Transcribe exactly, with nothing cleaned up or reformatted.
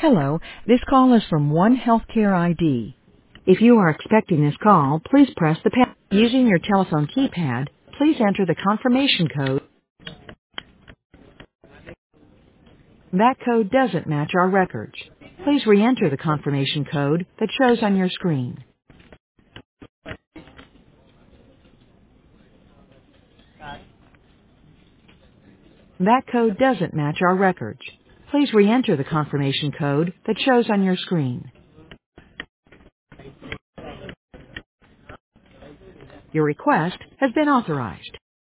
Hello, this call is from One Healthcare I D. If you are expecting this call, please press the pound. Using your telephone keypad, please enter the confirmation code. That code doesn't match our records. Please re-enter the confirmation code that shows on your screen. That code doesn't match our records. Please re-enter the confirmation code that shows on your screen. Your request has been authorized.